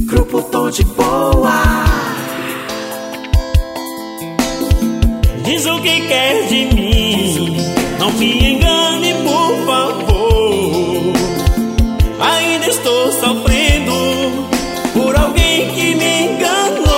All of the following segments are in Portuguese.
Grupo Tom de Boa. Diz o que quer de mim, não me engane, por favor. Ainda estou sofrendo por alguém que me enganou.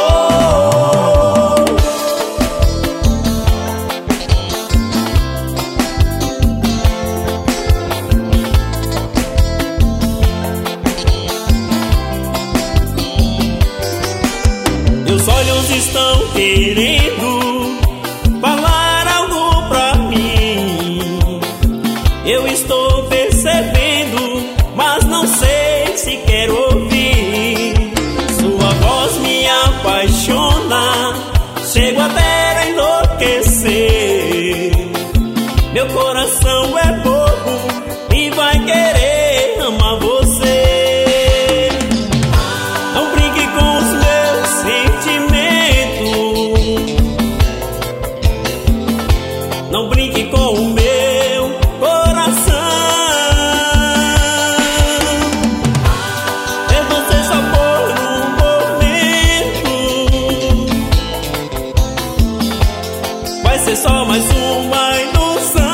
Meus olhos estão querendo falar algo pra mim. Eu estou percebendo, mas não sei se quero ouvir. Sua voz me apaixona, chego até a enlouquecer. Meu coração é bobo e vai querer amar você. Não brinque com os meus sentimentos, não brinque com o meu coração. É você só por um momento, vai ser só mais uma ilusão.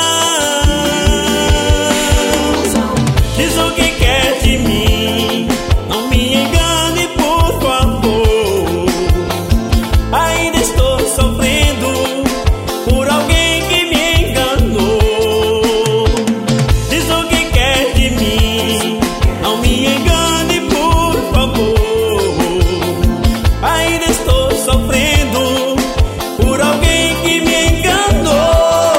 Diz o que quer de mim, não me engane, por favor. Ainda estou sofrendo por alguém que me enganou. Diz o que quer de mim, não me engane, por favor. Ainda estou sofrendo por alguém que me enganou.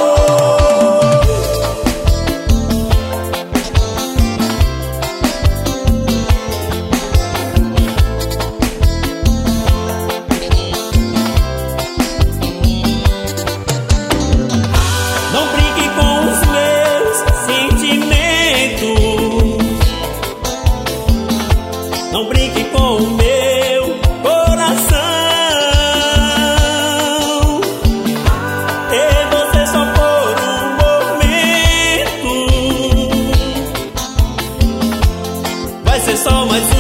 Não brinque com os meus sentimentos, não brinque com o meu coração. Ter você só por um momento, vai ser só mais